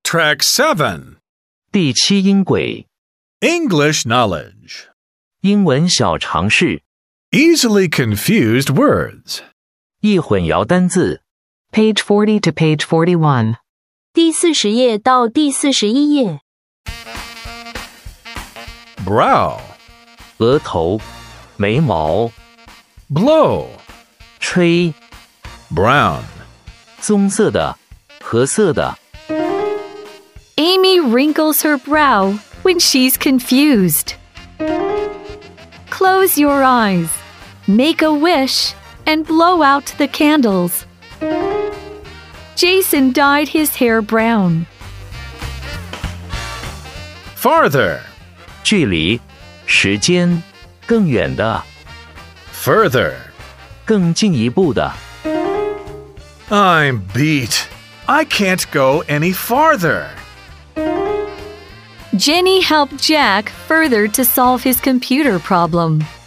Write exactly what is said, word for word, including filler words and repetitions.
Track seven. 第七音轨 English knowledge. 英文小常识 Easily confused words. 易混淆单字 Page forty to page forty-one. 第四十页到第四十一页。 Brow. 额头眉毛 Blow. 吹 Brown. 棕色的褐色的 Amy wrinkles her brow when she's confused. Close your eyes, make a wish, and blow out the candles. Jason dyed his hair brown. Farther. 距离时间更远的 Further. 更进一步的 I'm beat. I can't go any farther. Jenny helped Jack further to solve his computer problem.